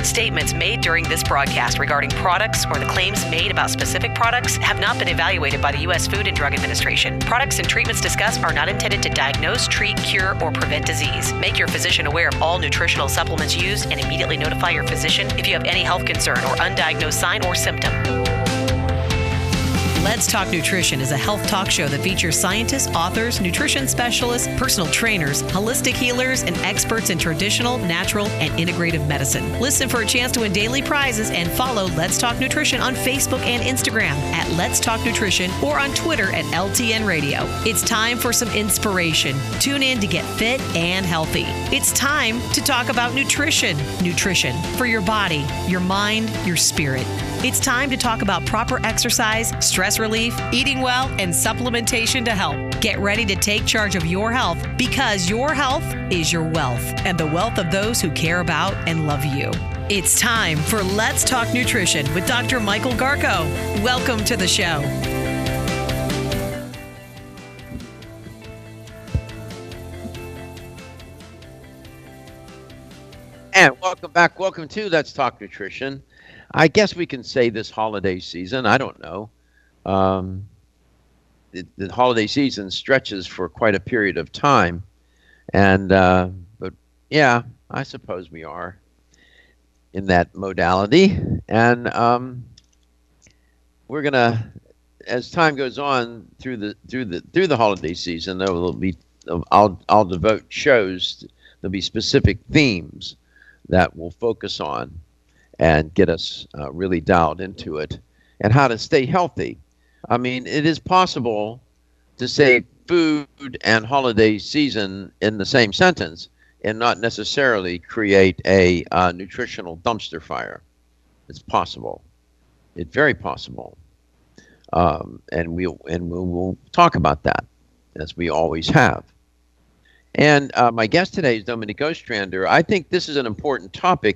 Statements made during this broadcast regarding products or the claims made about specific products have not been evaluated by the U.S. Food and Drug Administration. Products and treatments discussed are not intended to diagnose, treat, cure, or prevent disease. Make your physician aware of all nutritional supplements used and immediately notify your physician if you have any health concern or undiagnosed sign or symptom. Let's Talk Nutrition is a health talk show that features scientists, authors, nutrition specialists, personal trainers, holistic healers, and experts in traditional, natural, and integrative medicine. Listen for a chance to win daily prizes and follow Let's Talk Nutrition on Facebook and Instagram at Let's Talk Nutrition or on Twitter at LTN Radio. It's time for some inspiration. Tune in to get fit and healthy. It's time to talk about nutrition. Nutrition for your body, your mind, your spirit. It's time to talk about proper exercise, stress relief, eating well, and supplementation to help. Get ready to take charge of your health because your health is your wealth and the wealth of those who care about and love you. It's time for Let's Talk Nutrition with Dr. Michael Garko. Welcome to the show. And welcome back. Welcome to Let's Talk Nutrition. I guess we can say this holiday season, I don't know. The holiday season stretches for quite a period of time. And, but yeah, I suppose we are in that modality. And we're going to, as time goes on through the holiday season, there will be, I'll devote shows, there'll be specific themes that we'll focus on and get us really dialed into it, and how to stay healthy. I mean, it is possible to say food and holiday season in the same sentence and not necessarily create a nutritional dumpster fire. It's possible. It's very possible. And we'll talk about that, as we always have. And my guest today is Dominique Ostrander. I think this is an important topic.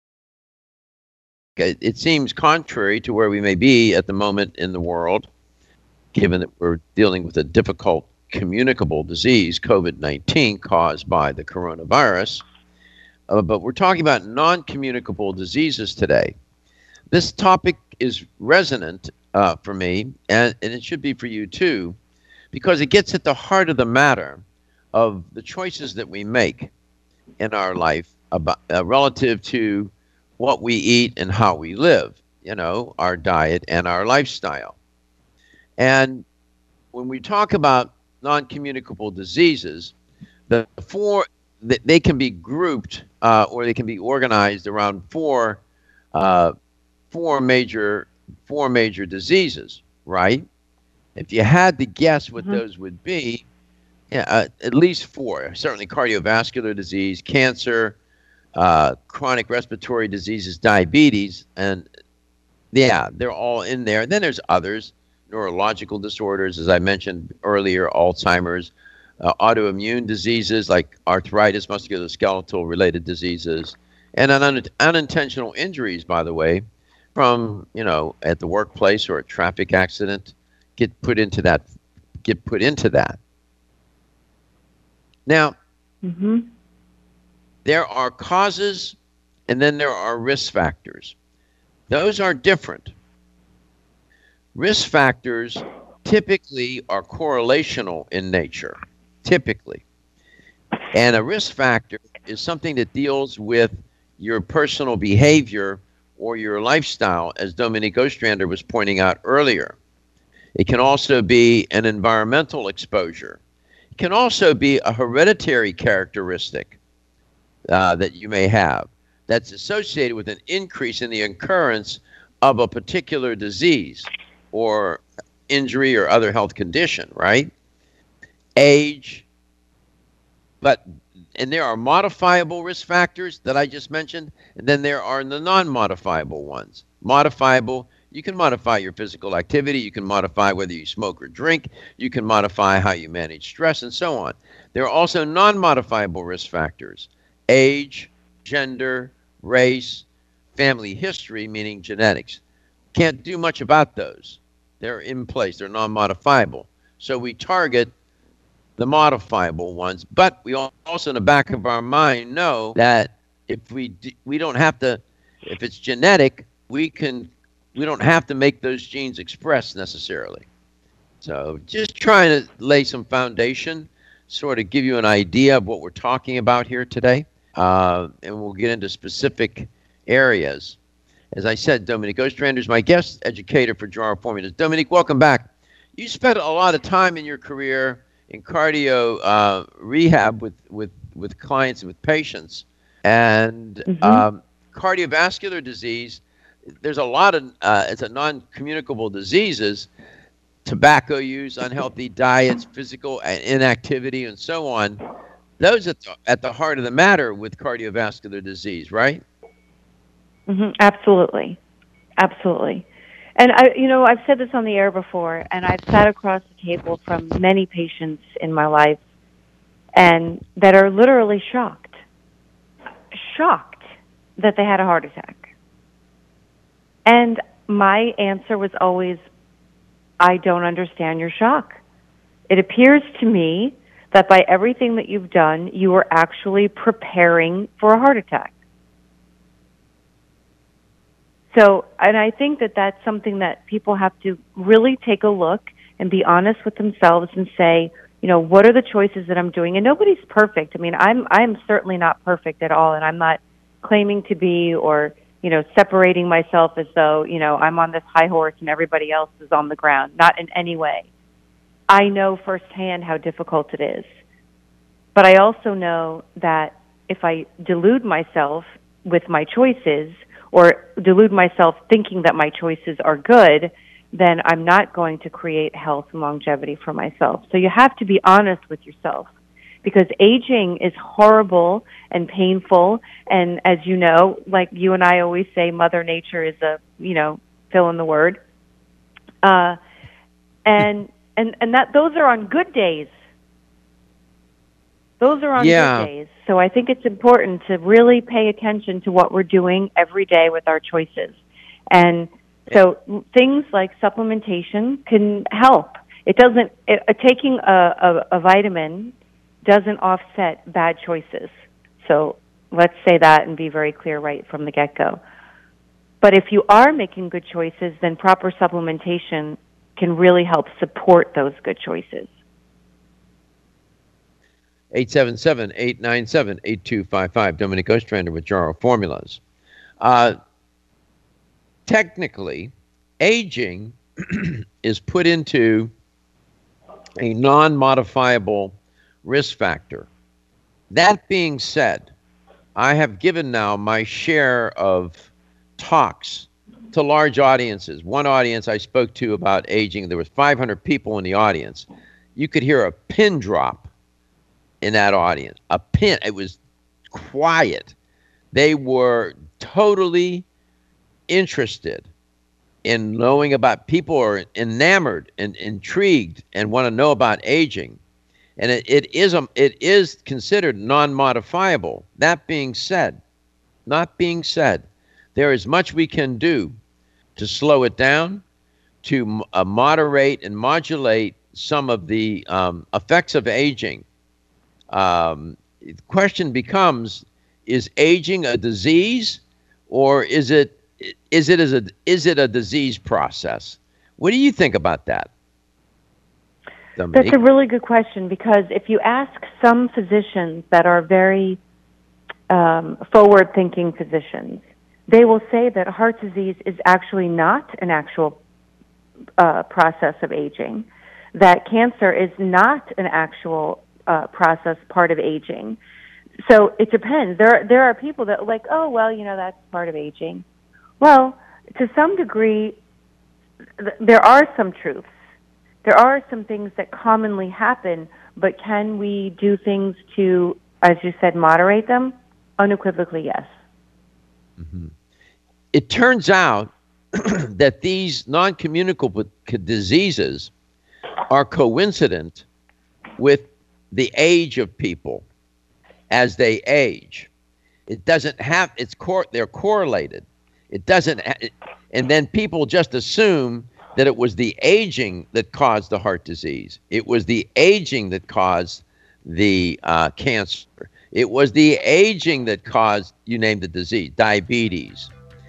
It seems contrary to where we may be at the moment in the world, given that we're dealing with a difficult communicable disease, COVID-19, caused by the coronavirus. But we're talking about non-communicable diseases today. This topic is resonant for me, and it should be for you too, because it gets at the heart of the matter of the choices that we make in our life about, relative to what we eat and how we live, you know, our diet and our lifestyle. And when we talk about non-communicable diseases, they can be grouped or they can be organized around four major diseases, right? If you had to guess what those would be, at least four. Certainly cardiovascular disease, cancer, chronic respiratory diseases, diabetes, and yeah, they're all in there. Then there's others, neurological disorders, as I mentioned earlier, Alzheimer's, autoimmune diseases like arthritis, musculoskeletal related diseases, and unintentional injuries, by the way, from, you know, at the workplace or a traffic accident, get put into that. Now, there are causes and then there are risk factors. Those are different. Risk factors typically are correlational in nature, typically. And a risk factor is something that deals with your personal behavior or your lifestyle, as Dominique Ostrander was pointing out earlier. It can also be an environmental exposure. It can also be a hereditary characteristic that you may have that's associated with an increase in the occurrence of a particular disease or injury or other health condition, right? Age, and there are modifiable risk factors that I just mentioned, and then there are the non-modifiable ones. Modifiable, you can modify your physical activity, you can modify whether you smoke or drink, you can modify how you manage stress, and so on. There are also non-modifiable risk factors. Age, gender, race, family history, meaning genetics. Can't do much about those. They're in place. They're non-modifiable. So we target the modifiable ones, but we also in the back of our mind know that if we don't have to, If it's genetic, we don't have to make those genes express necessarily. So just trying to lay some foundation, sort of give you an idea of what we're talking about here today, and we'll get into specific areas. As I said, Dominique Ostrander is my guest educator for Jarrow Formulas. Dominique, welcome back. You spent a lot of time in your career in cardio rehab with clients and with patients, and cardiovascular disease. There's a lot of it's a non-communicable diseases. Tobacco use, unhealthy diets, physical inactivity, and so on. Those at the heart of the matter with cardiovascular disease, right? Absolutely, absolutely. And I've said this on the air before, and I've sat across the table from many patients in my life, and that are literally shocked that they had a heart attack. And my answer was always, I don't understand your shock. It appears to me that by everything that you've done, you are actually preparing for a heart attack. So, and I think that that's something that people have to really take a look and be honest with themselves and say, what are the choices that I'm doing? And nobody's perfect. I mean, I'm certainly not perfect at all, and I'm not claiming to be or separating myself as though, I'm on this high horse and everybody else is on the ground. Not in any way. I know firsthand how difficult it is. But I also know that if I delude myself with my choices or delude myself thinking that my choices are good, then I'm not going to create health and longevity for myself. So you have to be honest with yourself, because aging is horrible and painful. And as you know, like you and I always say, Mother Nature is fill in the word. And that those are on good days. Those are on good days. So I think it's important to really pay attention to what we're doing every day with our choices. And so things like supplementation can help. Taking a vitamin doesn't offset bad choices. So let's say that and be very clear right from the get-go. But if you are making good choices, then proper supplementation can really help support those good choices. 877-897-8255. Dominique Ostrander with Jarrow Formulas. Technically, aging is put into a non-modifiable risk factor. That being said, I have given now my share of talks to large audiences. One audience I spoke to about aging, there was 500 people in the audience. You could hear a pin drop in that audience. A pin. It was quiet. They were totally interested in knowing about, people are enamored and intrigued and want to know about aging. And it is considered non-modifiable. That being said, there is much we can do to slow it down, to moderate and modulate some of the effects of aging. The question becomes: is aging a disease, or is it a disease process? What do you think about that, Dominique? That's a really good question, because if you ask some physicians that are very forward-thinking physicians, they will say that heart disease is actually not an actual process of aging, that cancer is not an actual process part of aging. So it depends. There are people that are like, oh, well, that's part of aging. Well, to some degree, there are some truths. There are some things that commonly happen, but can we do things to, as you said, moderate them? Unequivocally, yes. Mm-hmm. It turns out that these non-communicable diseases are coincident with the age of people as they age. It doesn't have, they're correlated. It doesn't, and then people just assume that it was the aging that caused the heart disease. It was the aging that caused the cancer. It was the aging that caused, you named the disease, diabetes.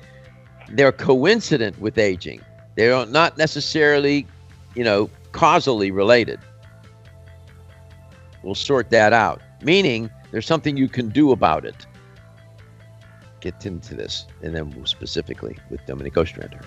they're coincident with aging. They're not necessarily, causally related. We'll sort that out, meaning there's something you can do about it. Get into this, and then we'll specifically with Dominique Ostrander.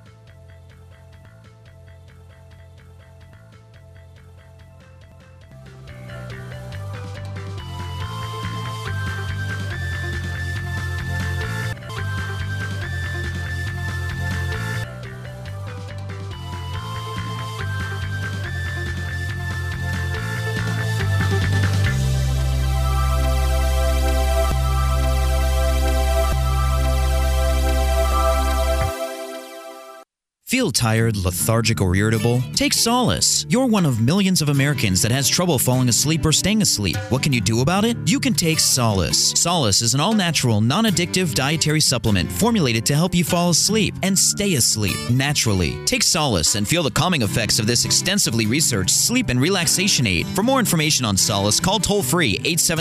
Feel tired, lethargic, or irritable? Take Solace. You're one of millions of Americans that has trouble falling asleep or staying asleep. What can you do about it? You can take Solace. Solace is an all-natural, non-addictive dietary supplement formulated to help you fall asleep and stay asleep naturally. Take Solace and feel the calming effects of this extensively researched sleep and relaxation aid. For more information on Solace, call toll-free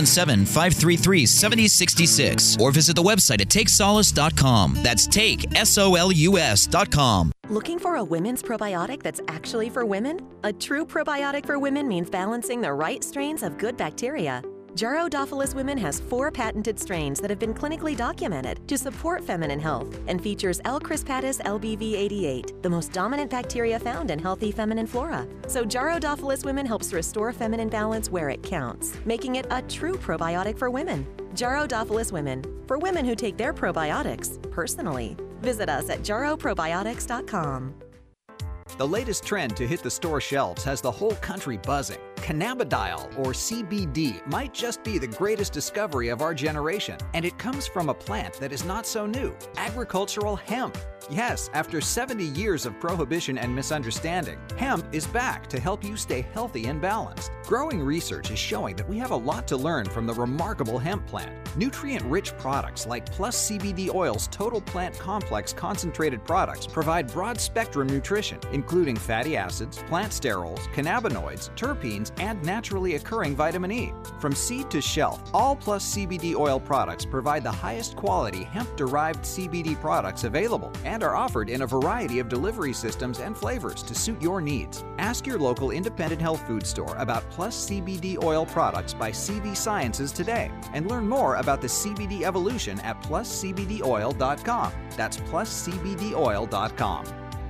877-533-7066 or visit the website at takesolace.com. That's SOLUS.com. Looking for a women's probiotic that's actually for women? A true probiotic for women means balancing the right strains of good bacteria. Jarrodophilus Women has 4 patented strains that have been clinically documented to support feminine health and features L. crispatus LBV88, the most dominant bacteria found in healthy feminine flora. So Jarrodophilus Women helps restore feminine balance where it counts, making it a true probiotic for women. Jarrodophilus Women, for women who take their probiotics personally. Visit us at jarroprobiotics.com. The latest trend to hit the store shelves has the whole country buzzing. Cannabidiol, or CBD, might just be the greatest discovery of our generation, and it comes from a plant that is not so new, agricultural hemp. Yes, after 70 years of prohibition and misunderstanding, hemp is back to help you stay healthy and balanced. Growing research is showing that we have a lot to learn from the remarkable hemp plant. Nutrient-rich products like Plus CBD Oil's Total Plant Complex concentrated products provide broad-spectrum nutrition, including fatty acids, plant sterols, cannabinoids, terpenes, and naturally occurring vitamin E. From seed to shelf, all Plus CBD Oil products provide the highest quality hemp-derived CBD products available and are offered in a variety of delivery systems and flavors to suit your needs. Ask your local independent health food store about Plus CBD Oil products by CV Sciences today and learn more about the CBD evolution at pluscbdoil.com. That's pluscbdoil.com.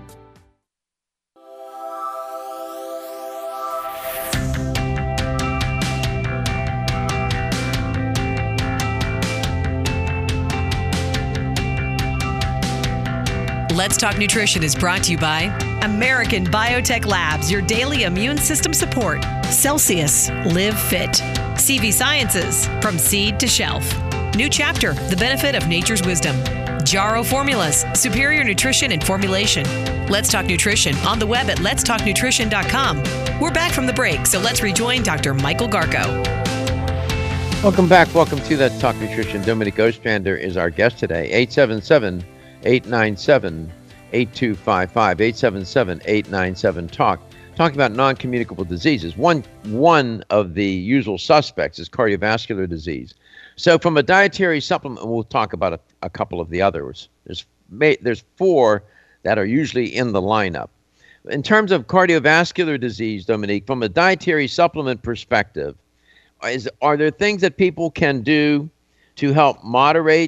Let's Talk Nutrition is brought to you by American Biotech Labs, your daily immune system support. Celsius, Live Fit. CV Sciences, from seed to shelf. New Chapter, the benefit of nature's wisdom. Jarrow Formulas, superior nutrition and formulation. Let's Talk Nutrition on the web at letstalknutrition.com. We're back from the break, so let's rejoin Dr. Michael Garko. Welcome back. Welcome to Let's Talk Nutrition. Dominique Ostrander is our guest today. 877-897-8255. 877-897-TALK. Talking about non-communicable diseases. One of the usual suspects is cardiovascular disease. So from a dietary supplement, we'll talk about a couple of the others. There's 4 that are usually in the lineup. In terms of cardiovascular disease, Dominique, from a dietary supplement perspective, are there things that people can do to help moderate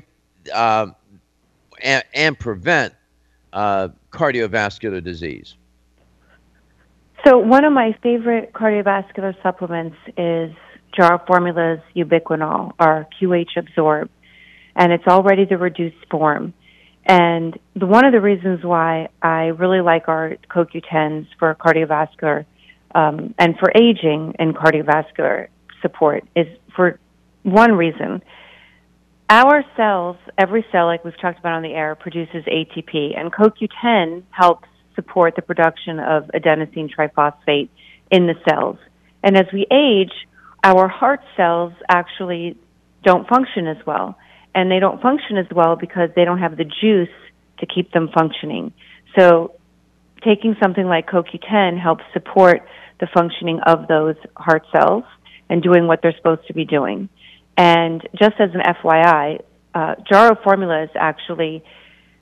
and prevent cardiovascular disease? So one of my favorite cardiovascular supplements is Jarrow Formula's Ubiquinol, or QH Absorb, and it's already the reduced form. And one of the reasons why I really like our CoQ10s for cardiovascular and for aging and cardiovascular support is for one reason. Our cells, every cell, like we've talked about on the air, produces ATP, and CoQ10 helps support the production of adenosine triphosphate in the cells. And as we age, our heart cells actually don't function as well. And they don't function as well because they don't have the juice to keep them functioning. So taking something like CoQ10 helps support the functioning of those heart cells and doing what they're supposed to be doing. And just as an FYI, Jarrow Formulas actually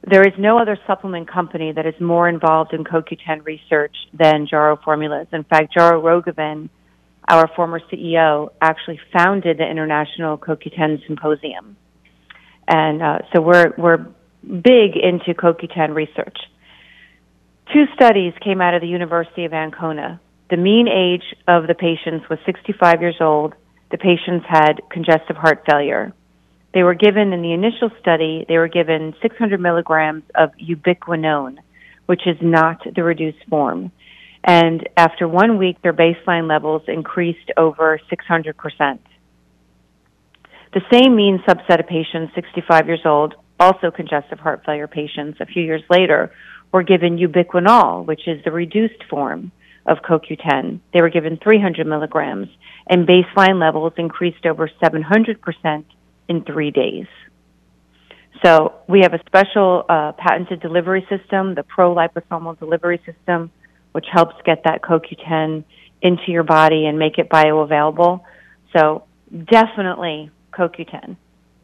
there is no other supplement company that is more involved in CoQ10 research than Jaro Formulas. In fact, Jaro Rogovan, our former CEO, actually founded the International CoQ10 Symposium. And so we're big into CoQ10 research. 2 studies came out of the University of Ancona. The mean age of the patients was 65 years old. The patients had congestive heart failure. They were given, in the initial study, they were given 600 milligrams of ubiquinone, which is not the reduced form. And after 1 week, their baseline levels increased over 600%. The same mean subset of patients, 65 years old, also congestive heart failure patients, a few years later, were given ubiquinol, which is the reduced form of CoQ10. They were given 300 milligrams, and baseline levels increased over 700% in 3 days. So we have a special patented delivery system, the pro-liposomal delivery system, which helps get that CoQ10 into your body and make it bioavailable. So definitely CoQ10.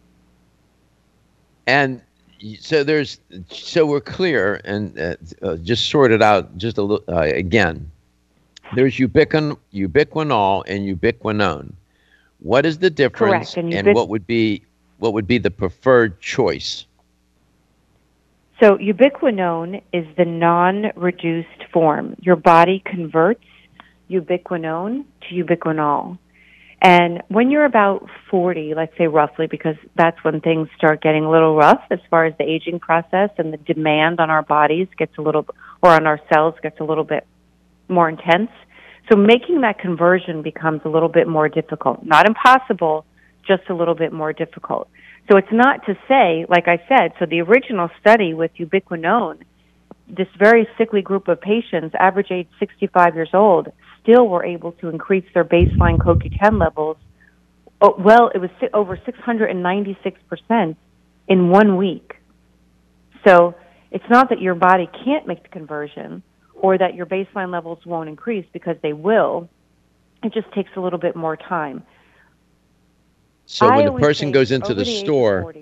And so we're clear, and just sort it out just a little again. There's ubiquinol and ubiquinone. What is the difference? Correct. And what would be the preferred choice? So ubiquinone is the non-reduced form. Your body converts ubiquinone to ubiquinol. And when you're about 40, let's say roughly, because that's when things start getting a little rough as far as the aging process, and the demand on our bodies gets a little, or on our cells gets a little bit more intense. So making that conversion becomes a little bit more difficult. Not impossible, just a little bit more difficult. So it's not to say, like I said, so the original study with ubiquinone, this very sickly group of patients, average age 65 years old, still were able to increase their baseline CoQ10 levels. Well, it was over 696% in 1 week. So it's not that your body can't make the conversion or that your baseline levels won't increase, because they will. It just takes a little bit more time. So when the person goes into the store,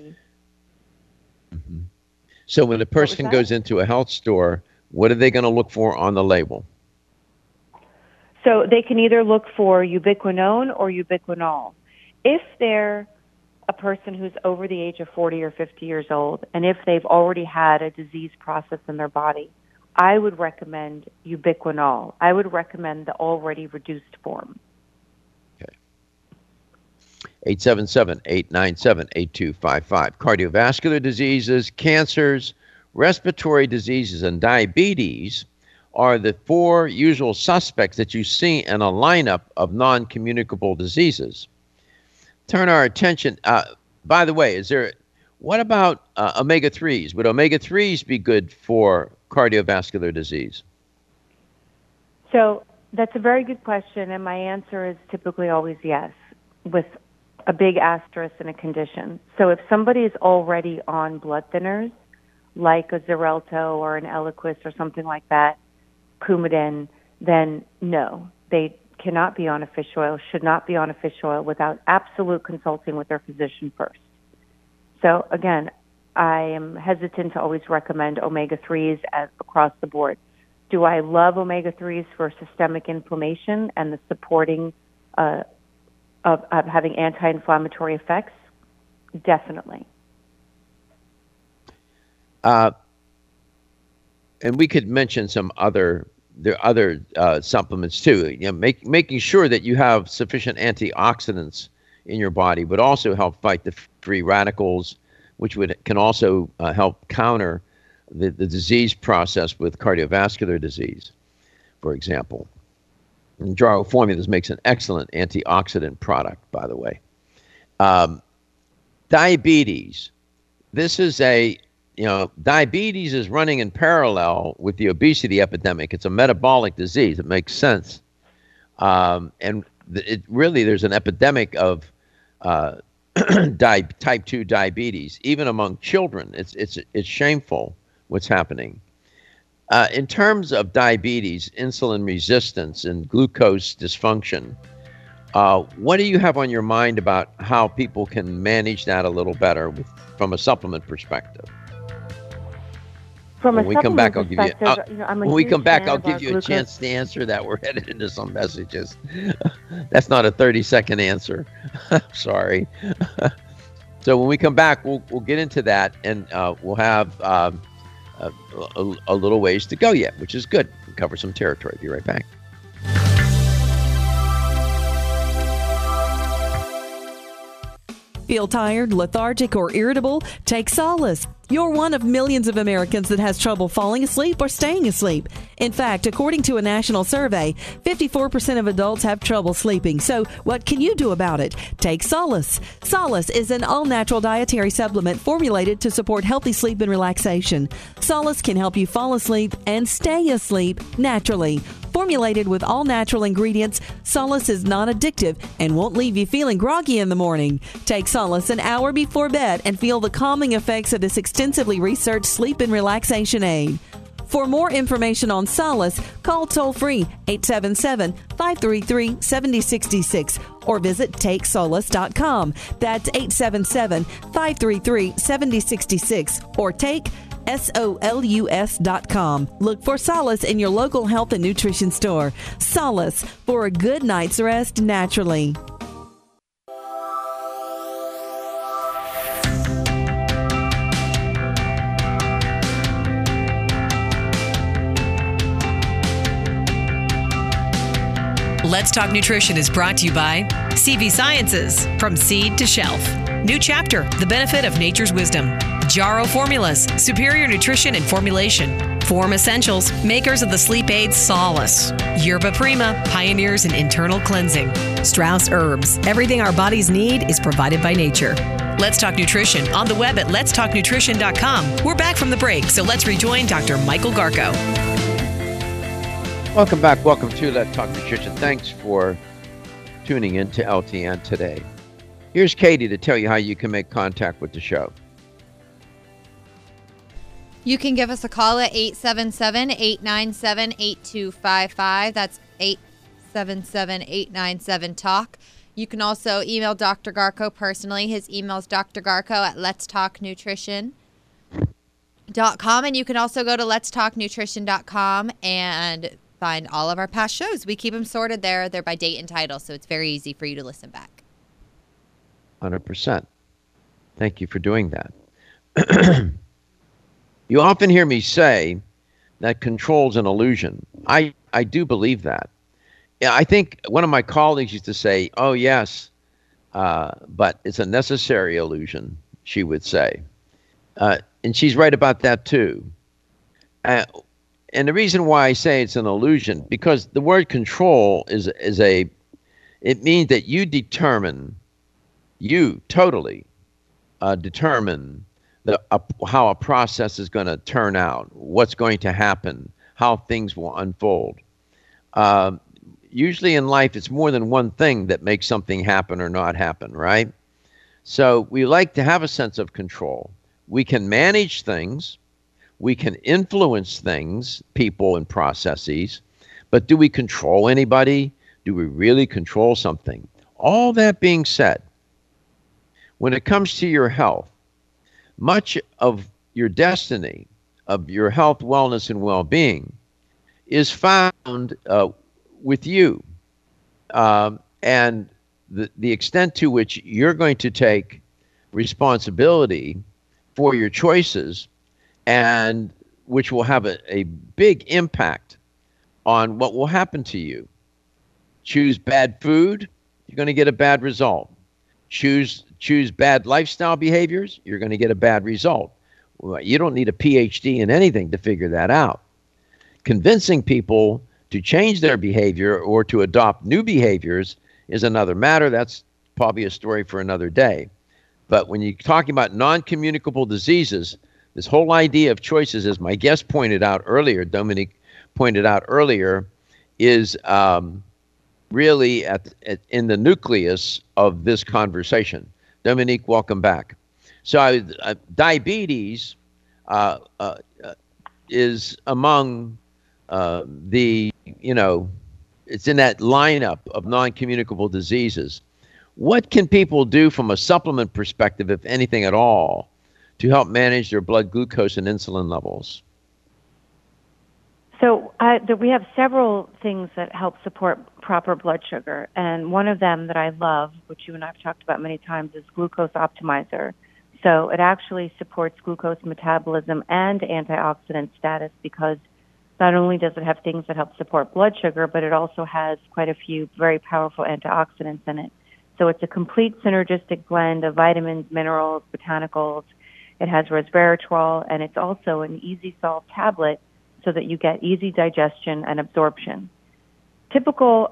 so when the person goes into a health store, what are they going to look for on the label? So they can either look for ubiquinone or ubiquinol. If they're a person who's over the age of 40 or 50 years old, and if they've already had a disease process in their body, I would recommend ubiquinol. I would recommend the already reduced form. Okay. 877-897-8255. Cardiovascular diseases, cancers, respiratory diseases, and diabetes are the 4 usual suspects that you see in a lineup of non-communicable diseases. Turn our attention, by the way, what about omega-3s? Would omega-3s be good for cardiovascular disease? So that's a very good question, and my answer is typically always yes, with a big asterisk and a condition. So if somebody is already on blood thinners, like a Xarelto or an Eliquis or something like that, Coumadin, then no, they cannot be on a fish oil, should not be on a fish oil without absolute consulting with their physician first. So again, I am hesitant to always recommend omega-3s across the board. Do I love omega-3s for systemic inflammation and the supporting of having anti-inflammatory effects? Definitely. And we could mention there are other supplements too. You know, making sure that you have sufficient antioxidants in your body would also help fight the free radicals, which can also help counter the disease process with cardiovascular disease, for example. And Jaro Formulas makes an excellent antioxidant product, by the way. Diabetes. This is diabetes is running in parallel with the obesity epidemic. It's a metabolic disease. It makes sense. And there's an epidemic of type 2 diabetes, even among children. It's shameful what's happening. In terms of diabetes, insulin resistance, and glucose dysfunction, what do you have on your mind about how people can manage that a little better from a supplement perspective? From when a we come back, I'll supplement give you. perspective, I'm a When we huge come back, fan I'll of our give you a glucose. chance to answer that. We're headed into some messages. That's not a 30-second answer. Sorry. So when we come back, we'll get into that, and we'll have a little ways to go yet, which is good. We'll cover some territory. Be right back. Feel tired, lethargic, or irritable? Take solace. You're one of millions of Americans that has trouble falling asleep or staying asleep. In fact, according to a national survey, 54% of adults have trouble sleeping. So what can you do about it? Take Solace. Solace is an all-natural dietary supplement formulated to support healthy sleep and relaxation. Solace can help you fall asleep and stay asleep naturally. Formulated with all natural ingredients, Solace is non-addictive and won't leave you feeling groggy in the morning. Take Solace an hour before bed and feel the calming effects of this extensively researched sleep and relaxation aid. For more information on Solace, call toll-free 877-533-7066 or visit TakeSolace.com. That's 877-533-7066 or take SOLUS.com. Look for Solace in your local health and nutrition store. Solace, for a good night's rest naturally. Let's Talk Nutrition is brought to you by CV Sciences, from seed to shelf. New chapter, the benefit of nature's wisdom. Jarrow Formulas, superior nutrition and formulation. Form Essentials, makers of the sleep aid Solace. Yerba Prima, pioneers in internal cleansing. Strauss Herbs, everything our bodies need is provided by nature. Let's Talk Nutrition on the web at letstalknutrition.com. We're back from the break, so let's rejoin Dr. Michael Garko. Welcome back. Welcome to Let's Talk Nutrition. Thanks for tuning in to LTN today. Here's Katie to tell you how you can make contact with the show. You can give us a call at 877-897-8255. That's 877-897-TALK. You can also email Dr. Garko personally. His email is drgarko@letstalknutrition.com. And you can also go to letstalknutrition.com and find all of our past shows. We keep them sorted there. They're by date and title, so it's very easy for you to listen back. 100%. Thank you for doing that. You often hear me say that control's an illusion. I do believe that. Yeah, I think one of my colleagues used to say, oh, yes, but it's a necessary illusion, she would say. And she's right about that, too. And the reason why I say it's an illusion, because the word control it means that you totally determine how a process is going to turn out, what's going to happen, how things will unfold. Usually in life, it's more than one thing that makes something happen or not happen, right? So we like to have a sense of control. We can manage things. We can influence things, people, and processes. But do we control anybody? Do we really control something? All that being said, when it comes to your health, much of your destiny, of your health, wellness, and well-being is found with you. And the extent to which you're going to take responsibility for your choices, and which will have a big impact on what will happen to you. Choose bad food, you're going to get a bad result. Choose bad lifestyle behaviors, you're going to get a bad result. Well, you don't need a PhD in anything to figure that out. Convincing people to change their behavior or to adopt new behaviors is another matter. That's probably a story for another day. But when you're talking about non-communicable diseases, this whole idea of choices, as my guest pointed out earlier, Dominique pointed out earlier, is really in the nucleus of this conversation. Dominique, welcome back. So diabetes is among it's in that lineup of non-communicable diseases. What can people do from a supplement perspective, if anything at all, to help manage their blood glucose and insulin levels? So we have several things that help support proper blood sugar, and one of them that I love, which you and I have talked about many times, is Glucose Optimizer. So it actually supports glucose metabolism and antioxidant status because not only does it have things that help support blood sugar, but it also has quite a few very powerful antioxidants in it. So it's a complete synergistic blend of vitamins, minerals, botanicals. It has resveratrol, and it's also an easy solve tablet so that you get easy digestion and absorption. Typical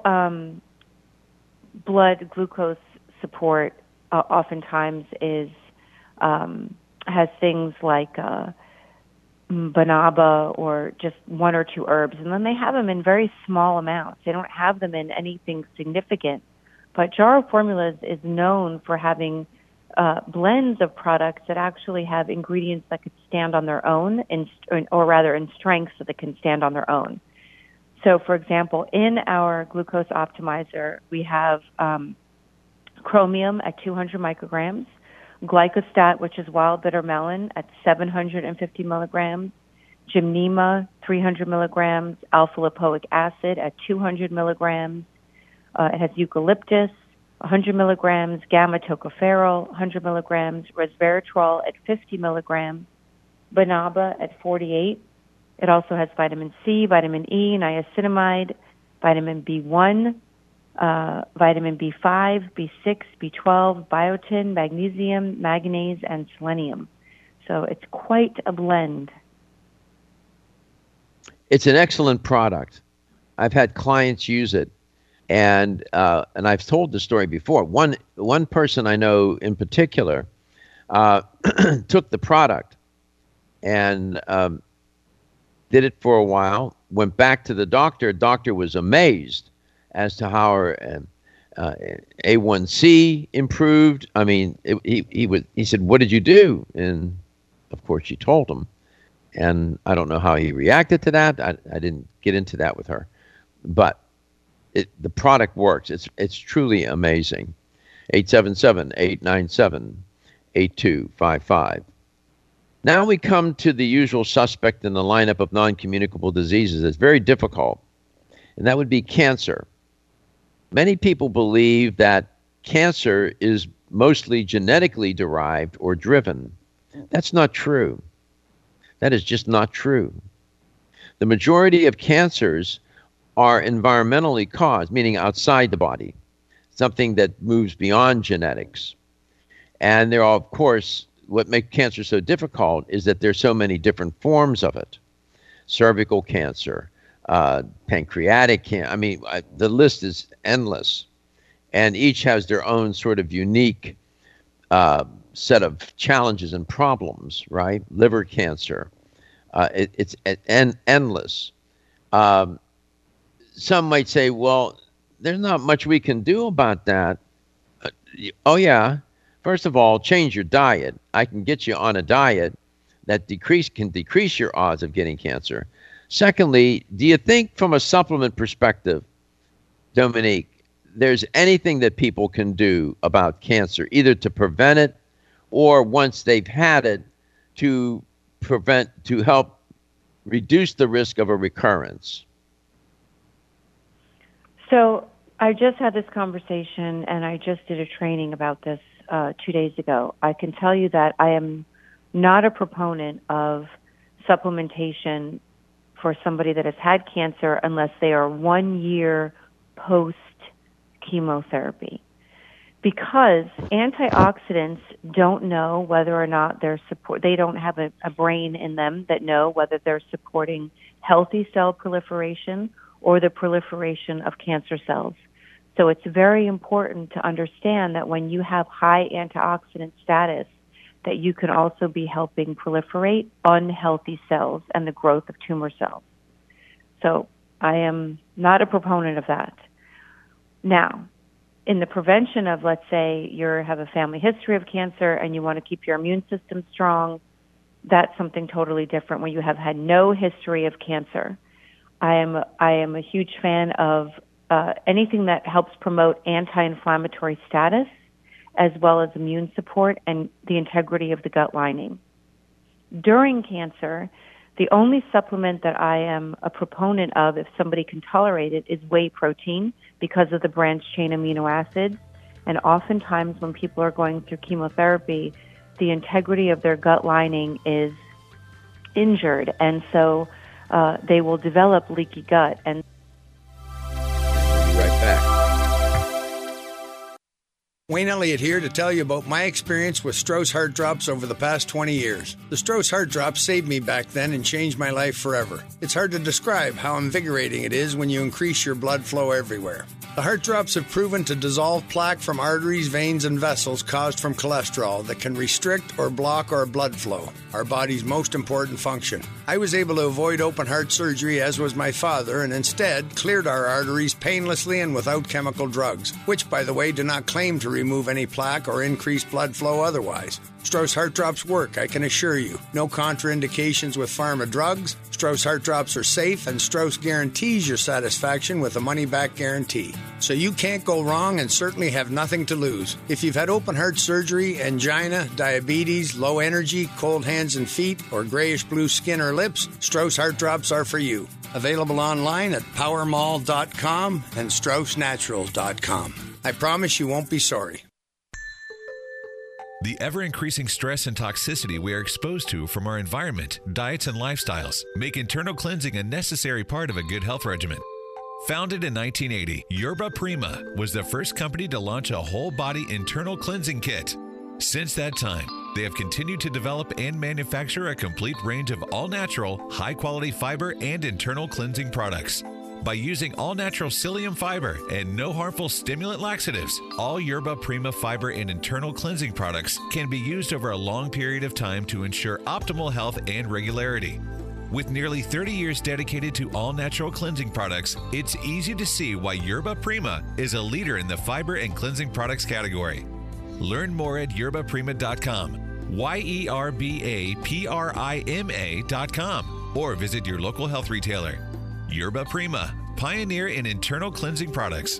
blood glucose support oftentimes has things like banaba or just one or two herbs, and then they have them in very small amounts. They don't have them in anything significant. But Jarrow Formulas is known for having blends of products that actually have ingredients that could stand on their own, or rather in strengths that they can stand on their own. So, for example, in our Glucose Optimizer, we have chromium at 200 micrograms, glycostat, which is wild bitter melon, at 750 milligrams, gymnema, 300 milligrams, alpha-lipoic acid at 200 milligrams. It has eucalyptus, 100 milligrams, gamma tocopherol, 100 milligrams, resveratrol at 50 milligrams, banaba at 48. It also has vitamin C, vitamin E, niacinamide, vitamin B1, vitamin B5, B6, B12, biotin, magnesium, manganese, and selenium. So it's quite a blend. It's an excellent product. I've had clients use it. And I've told the story before. One person I know in particular took the product and did it for a while. Went back to the doctor. Doctor was amazed as to how her A1C improved. I mean, he said, "What did you do?" And of course, she told him. And I don't know how he reacted to that. I didn't get into that with her, but the product works. It's truly amazing. 877-897-8255. Now we come to the usual suspect in the lineup of non-communicable diseases. It's very difficult, and that would be cancer. Many people believe that cancer is mostly genetically derived or driven. That's not true. That is just not true. The majority of cancers are environmentally caused, meaning outside the body, something that moves beyond genetics. And there are, of course, what makes cancer so difficult is that there's so many different forms of it. Cervical cancer, pancreatic cancer. I mean, the list is endless. And each has their own sort of unique set of challenges and problems, right? Liver cancer. It's endless. Some might say, well, there's not much we can do about that. Oh, yeah. First of all, change your diet. I can get you on a diet that can decrease your odds of getting cancer. Secondly, do you think from a supplement perspective, Dominique, there's anything that people can do about cancer, either to prevent it or once they've had it to help reduce the risk of a recurrence? So I just had this conversation, and I just did a training about this 2 days ago. I can tell you that I am not a proponent of supplementation for somebody that has had cancer unless they are 1 year post-chemotherapy. Because antioxidants don't know whether or not they don't have a brain in them that know whether they're supporting healthy cell proliferation or the proliferation of cancer cells. So it's very important to understand that when you have high antioxidant status, that you can also be helping proliferate unhealthy cells and the growth of tumor cells. So I am not a proponent of that. Now, in the prevention of, let's say, you have a family history of cancer and you want to keep your immune system strong, that's something totally different when you have had no history of cancer. I am a huge fan of anything that helps promote anti-inflammatory status as well as immune support and the integrity of the gut lining. During cancer, The only supplement that I am a proponent of, if somebody can tolerate it, is whey protein because of the branched chain amino acids. And oftentimes when people are going through chemotherapy, the integrity of their gut lining is injured, and so they will develop leaky gut. And We'll be right back. Wayne Elliott here to tell you about my experience with Strauss Heart Drops over the past 20 years. The Strauss Heart Drops saved me back then and changed my life forever. It's hard to describe how invigorating it is when you increase your blood flow everywhere. The Heart Drops have proven to dissolve plaque from arteries, veins, and vessels caused from cholesterol that can restrict or block our blood flow, our body's most important function. I was able to avoid open heart surgery, as was my father, and instead cleared our arteries painlessly and without chemical drugs, which, by the way, do not claim to remove any plaque or increase blood flow otherwise. Strauss Heart Drops work, I can assure you. No contraindications with pharma drugs. Strauss Heart Drops are safe, and Strauss guarantees your satisfaction with a money-back guarantee. So you can't go wrong and certainly have nothing to lose. If you've had open heart surgery, angina, diabetes, low energy, cold hands and feet, or grayish-blue skin or lips, Strauss Heart Drops are for you. Available online at powermall.com and straussnatural.com. I promise you won't be sorry. The ever-increasing stress and toxicity we are exposed to from our environment, diets, and lifestyles make internal cleansing a necessary part of a good health regimen. Founded in 1980, Yerba Prima was the first company to launch a whole-body internal cleansing kit. Since that time, they have continued to develop and manufacture a complete range of all-natural, high-quality fiber and internal cleansing products. By using all-natural psyllium fiber and no harmful stimulant laxatives, all Yerba Prima fiber and internal cleansing products can be used over a long period of time to ensure optimal health and regularity. With nearly 30 years dedicated to all-natural cleansing products, it's easy to see why Yerba Prima is a leader in the fiber and cleansing products category. Learn more at yerbaprima.com, YERBAPRIMA.com, or visit your local health retailer. Yerba Prima, pioneer in internal cleansing products.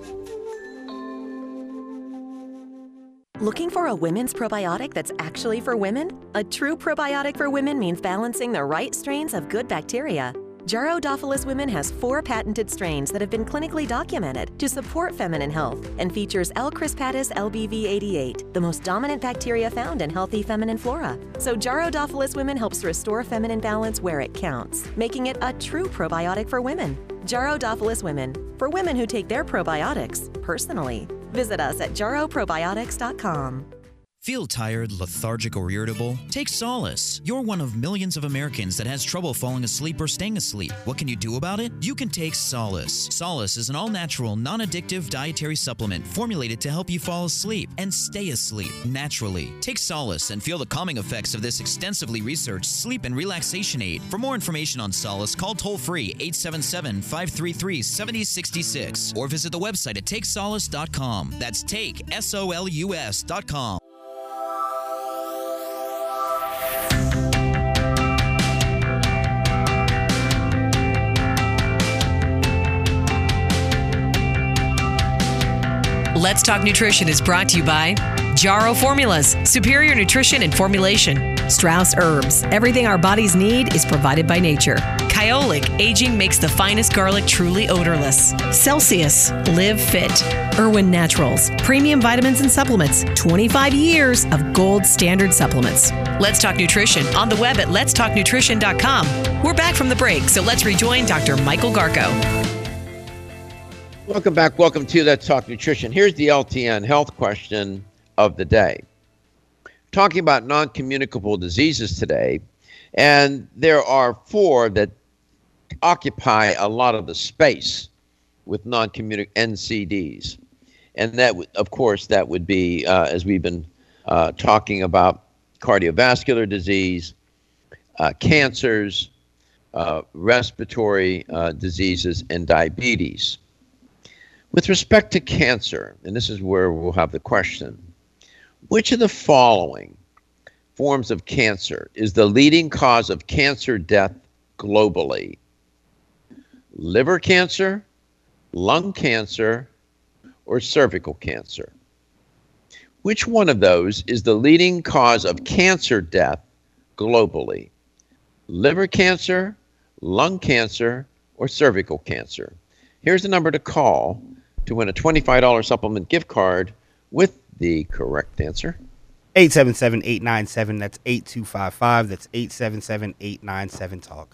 Looking for a women's probiotic that's actually for women? A true probiotic for women means balancing the right strains of good bacteria. Jarrodophilus Women has 4 patented strains that have been clinically documented to support feminine health and features L. crispatus LBV88, the most dominant bacteria found in healthy feminine flora. So Jarrodophilus Women helps restore feminine balance where it counts, making it a true probiotic for women. Jarrodophilus Women, for women who take their probiotics personally. Visit us at jarroprobiotics.com. Feel tired, lethargic, or irritable? Take Solace. You're one of millions of Americans that has trouble falling asleep or staying asleep. What can you do about it? You can take Solace. Solace is an all-natural, non-addictive dietary supplement formulated to help you fall asleep and stay asleep naturally. Take Solace and feel the calming effects of this extensively researched sleep and relaxation aid. For more information on Solace, call toll-free 877-533-7066 or visit the website at takesolace.com. That's take, SOLUS.com. Let's Talk Nutrition is brought to you by Jarrow Formulas, superior nutrition and formulation. Strauss Herbs, everything our bodies need is provided by nature. Kyolic, aging makes the finest garlic truly odorless. Celsius, live fit. Irwin Naturals, premium vitamins and supplements. 25 years of gold standard supplements. Let's Talk Nutrition on the web at letstalknutrition.com. We're back from the break, so let's rejoin Dr. Michael Garko. Welcome back. Welcome to Let's Talk Nutrition. Here's the LTN health question of the day. Talking about non-communicable diseases today, and there are 4 that occupy a lot of the space with non-communicable NCDs. And that, of course, that would be, as we've been talking about, cardiovascular disease, cancers, respiratory diseases, and diabetes. With respect to cancer, and this is where we'll have the question, which of the following forms of cancer is the leading cause of cancer death globally? Liver cancer, lung cancer, or cervical cancer? Which one of those is the leading cause of cancer death globally? liver cancer, lung cancer, or cervical cancer? Here's the number to call to win a $25 supplement gift card with the correct answer. 877-897. That's 8255. That's 877-897-TALK.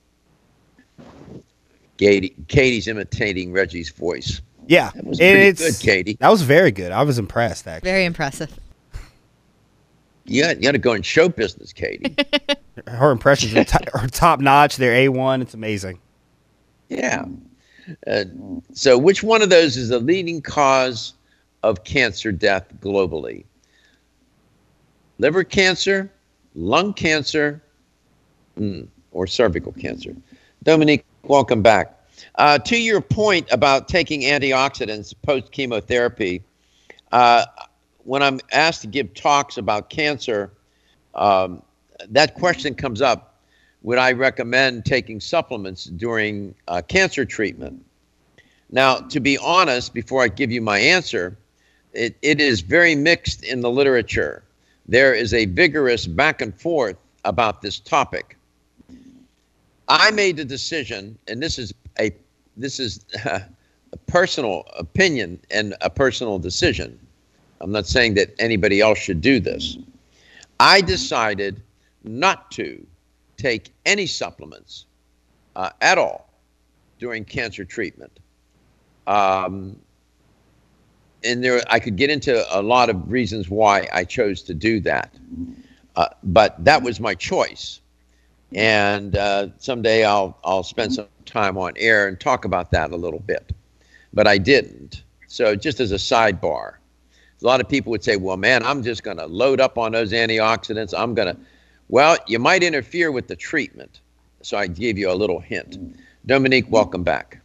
Katie's imitating Reggie's voice. Yeah. That was pretty good, Katie. That was very good. I was impressed, actually. Very impressive. You got to go in show business, Katie. Her impressions are top notch. They're A1. It's amazing. Yeah. So which one of those is the leading cause of cancer death globally? Liver cancer, lung cancer, or cervical cancer? Dominique, welcome back. To your point about taking antioxidants post-chemotherapy, when I'm asked to give talks about cancer, that question comes up. Would I recommend taking supplements during cancer treatment? Now, to be honest, before I give you my answer, it is very mixed in the literature. There is a vigorous back and forth about this topic. I made the decision, and this is a personal opinion and a personal decision. I'm not saying that anybody else should do this. I decided not to take any supplements at all during cancer treatment. And I could get into a lot of reasons why I chose to do that. But that was my choice. And someday I'll spend some time on air and talk about that a little bit. But I didn't. So just as a sidebar, a lot of people would say, well, man, I'm just going to load up on those antioxidants. Well, you might interfere with the treatment. So I gave you a little hint. Dominique, welcome back.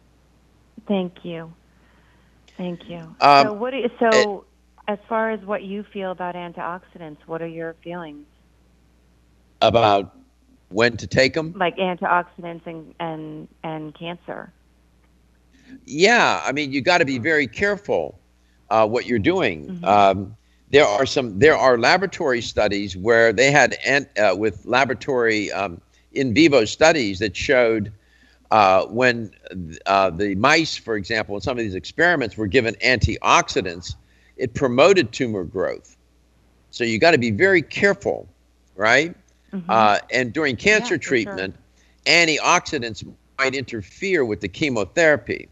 Thank you. Thank you. So as far as what you feel about antioxidants, what are your feelings? About when to take them? Like antioxidants and cancer. Yeah, I mean, you got to be very careful what you're doing. Mm-hmm. There are laboratory studies where they had with laboratory in vivo studies that showed when the mice, for example, in some of these experiments were given antioxidants, it promoted tumor growth. So you got to be very careful, right? Mm-hmm. And during cancer treatment, antioxidants might interfere with the chemotherapy,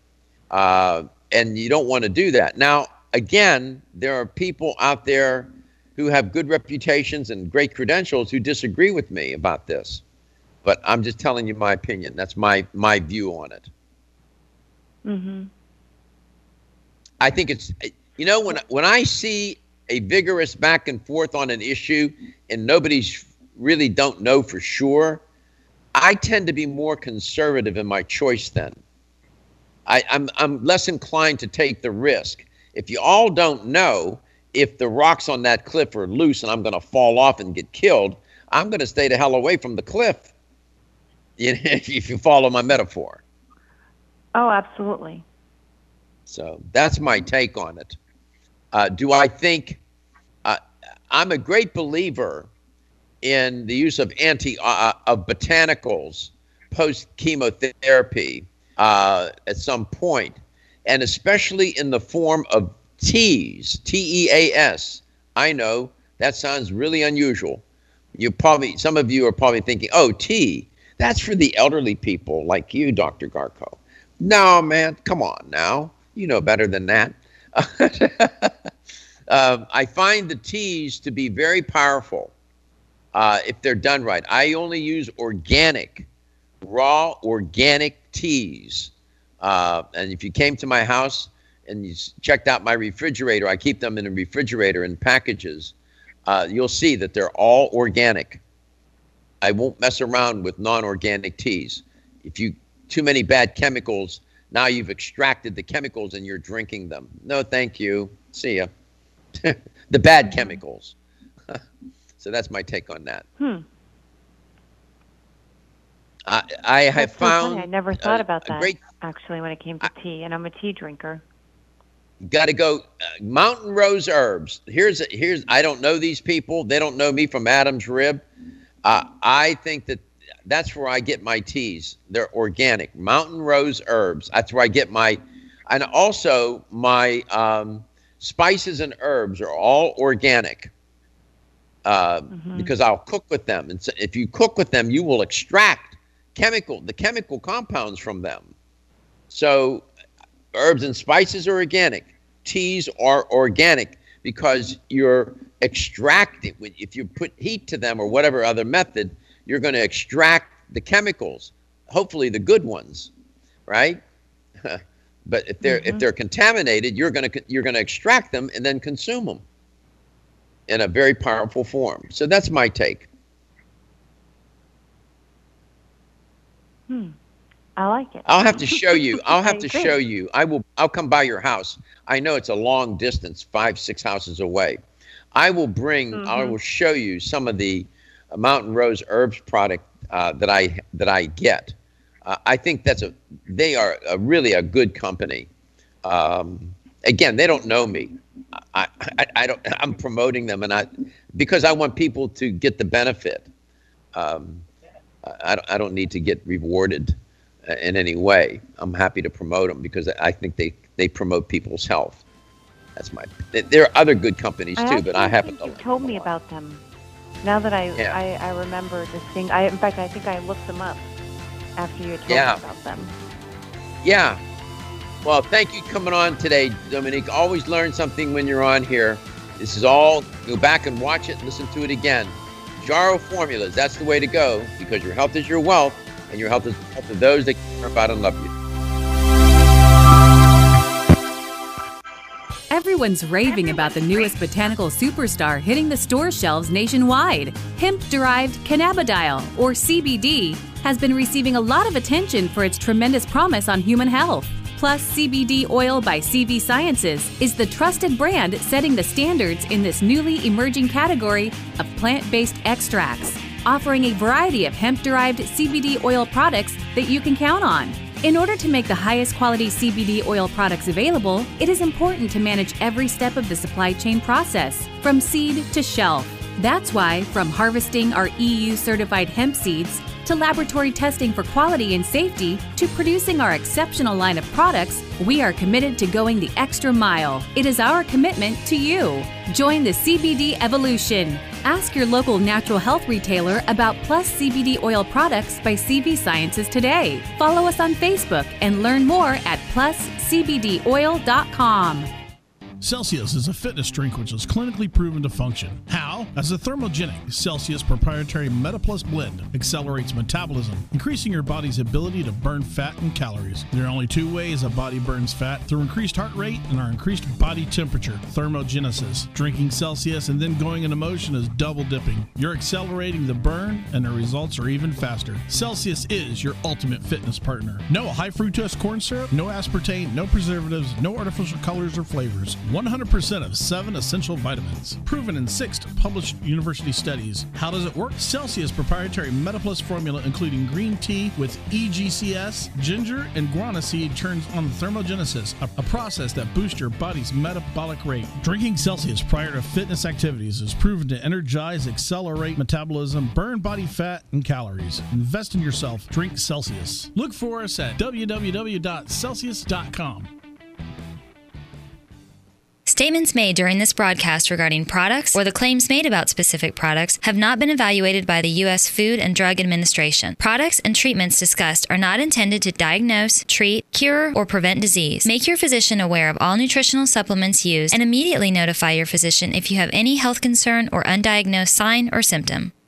and you don't want to do that. Now, again, there are people out there who have good reputations and great credentials who disagree with me about this. But I'm just telling you my opinion. That's my view on it. Mm-hmm. I think it's, when I see a vigorous back and forth on an issue and nobody's really don't know for sure, I tend to be more conservative in my choice then. I'm less inclined to take the risk. If you all don't know if the rocks on that cliff are loose and I'm going to fall off and get killed, I'm going to stay the hell away from the cliff. If you follow my metaphor. Oh, absolutely. So that's my take on it. Do I think I'm a great believer in the use of botanicals post chemotherapy at some point, and especially in the form of teas, TEAS. I know that sounds really unusual. Some of you are probably thinking, oh, tea. That's for the elderly people like you, Dr. Garko. No, man, come on now. You know better than that. I find the teas to be very powerful if they're done right. I only use raw organic teas. And if you came to my house and you checked out my refrigerator, I keep them in a refrigerator in packages. You'll see that they're all organic. I won't mess around with non-organic teas. If you too many bad chemicals, now you've extracted the chemicals and you're drinking them. No, thank you. See ya. The bad chemicals. So that's my take on that. I have found. Funny. I never thought about that actually when it came to tea, and I'm a tea drinker. Got to go Mountain Rose Herbs. Here's. I don't know these people. They don't know me from Adam's rib. I think that That's where I get my teas. They're organic, Mountain Rose herbs. That's where I get and also my spices and herbs are all organic because I'll cook with them. And so if you cook with them, you will extract the chemical compounds from them. So herbs and spices are organic. Teas are organic because you're extracting. If you put heat to them or whatever other method, you're going to extract the chemicals, hopefully the good ones, right? But if they're contaminated, you're going to extract them and then consume them in a very powerful form. So that's my take. I like it. I'll have to show you. Show you. I'll come by your house. I know it's a long distance, 5-6 houses away. I will show you some of the Mountain Rose herbs product that I get. I think they are really a good company. Again, they don't know me. I'm promoting them, because I want people to get the benefit. I don't need to get rewarded in any way. I'm happy to promote them because I think they promote people's health. There are other good companies too, but I haven't. You told me about them. Now that I remember this thing, in fact, I think I looked them up after you told me about them. Yeah. Well, thank you for coming on today, Dominique. Always learn something when you're on here. This is all, go back and watch it and listen to it again. Jarrow Formulas, that's the way to go, because your health is your wealth, and your health is the health of those that care about and love you. Everyone's raving about the newest botanical superstar hitting the store shelves nationwide. Hemp-derived cannabidiol, or CBD, has been receiving a lot of attention for its tremendous promise on human health. Plus, CBD Oil by CV Sciences is the trusted brand setting the standards in this newly emerging category of plant-based extracts, offering a variety of hemp-derived CBD oil products that you can count on. In order to make the highest quality CBD oil products available, it is important to manage every step of the supply chain process, from seed to shelf. That's why, from harvesting our EU-certified hemp seeds, to laboratory testing for quality and safety, to producing our exceptional line of products, we are committed to going the extra mile. It is our commitment to you. Join the CBD evolution. Ask your local natural health retailer about Plus CBD oil products by CV Sciences today. Follow us on Facebook and learn more at pluscbdoil.com. Celsius is a fitness drink which is clinically proven to function. How? As a thermogenic, Celsius proprietary MetaPlus blend accelerates metabolism, increasing your body's ability to burn fat and calories. There are only two ways a body burns fat: through increased heart rate and our increased body temperature, thermogenesis. Drinking Celsius and then going into motion is double dipping. You're accelerating the burn and the results are even faster. Celsius is your ultimate fitness partner. No high fructose corn syrup, no aspartame, no preservatives, no artificial colors or flavors. 100% of 7 essential vitamins. Proven in 6 published university studies. How does it work? Celsius proprietary MetaPlus formula, including green tea with EGCS, ginger, and guarana seed, turns on thermogenesis, a process that boosts your body's metabolic rate. Drinking Celsius prior to fitness activities is proven to energize, accelerate metabolism, burn body fat and calories. Invest in yourself. Drink Celsius. Look for us at www.celsius.com. Statements made during this broadcast regarding products or the claims made about specific products have not been evaluated by the U.S. Food and Drug Administration. Products and treatments discussed are not intended to diagnose, treat, cure, or prevent disease. Make your physician aware of all nutritional supplements used and immediately notify your physician if you have any health concern or undiagnosed sign or symptom.